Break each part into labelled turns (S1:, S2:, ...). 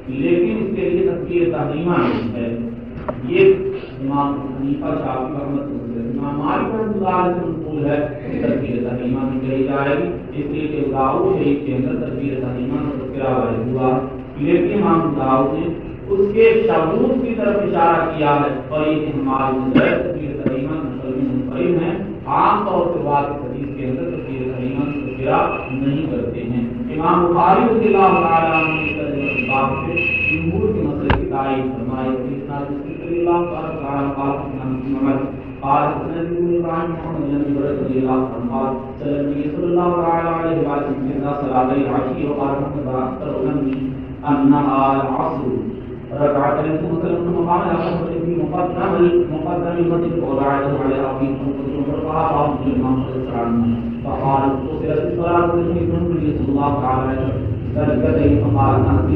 S1: لیکن اس کے لیے تکبیر تحریمہ نہیں ہے. یہ امام حنیفہ شافعی رحمۃ اللہ، امام مالک رحمۃ اللہ علیہ سے منقول ہے کہ تکبیر تحریمہ نہیں کہی جائے گی، اس لیے کہ داؤد شریف کے اندر تکبیر تحریمہ کا تذکرہ وارد ہوا. لیکن امام داؤد نے اس کے شذوذ کی طرف اشارہ کیا ہے، اور یہ کہ ہمارے تکبیر تحریمہ منفرد ہیں، عام طور پر واضح حدیث کے اندر تکبیر تحریمہ کا تذکرہ نہیں کرتے ہیں. امام بخاری رضی اللہ تعالیٰ عنہ نے بات سے جمہور کے مسئلے کی تائید فرمائی. رضی اللہ تعالیٰ قال النبي محمد رضي الله عنه صلى الله عليه وسلم في صلاة العشي وقال أكثر أمي أنها العصر ركعتين ثم قال في مقدم المسجد وقعد عليها في فرقها الإمام صلى الله عليه وسلم فقال قصرت الصلاة النبي صلى الله عليه وسلم فقال فقال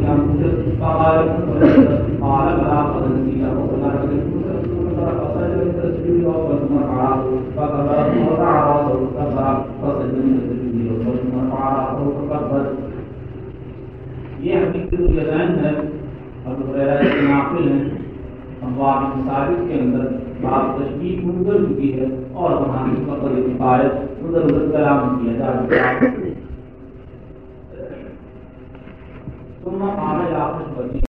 S1: بلا قد نسيت وقال یہ حقیقت الجزائن ہے ابو ہریرہ کے ناقل ہیں. انواع مساجد کے اندر بات تشبیہ گزر چکی ہے اور وہاں کی مقصد کفایت ادھر کلام کیا جا چکا ہے. ثم قال يا